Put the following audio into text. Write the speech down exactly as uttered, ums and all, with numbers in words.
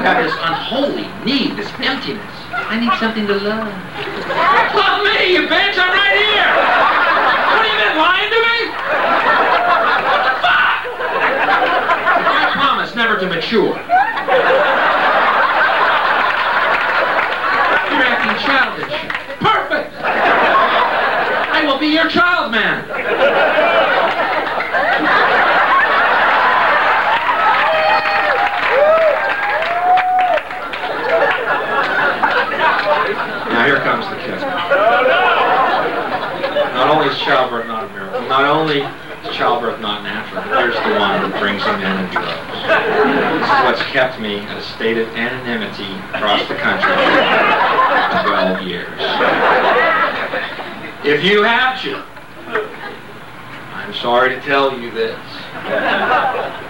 have this unholy need, this emptiness. I need something to love. Love me, you bitch! I'm right here! What do you been lying to me? Fuck! I promise never to mature. You're acting childish. Perfect! I will be your child man. Now here comes the kiss. Not only is childbirth not a miracle, not only is childbirth not natural, but here's the one that brings him in and droves. This is what's kept me at a state of anonymity across the country for twelve years. If you have children, I'm sorry to tell you this.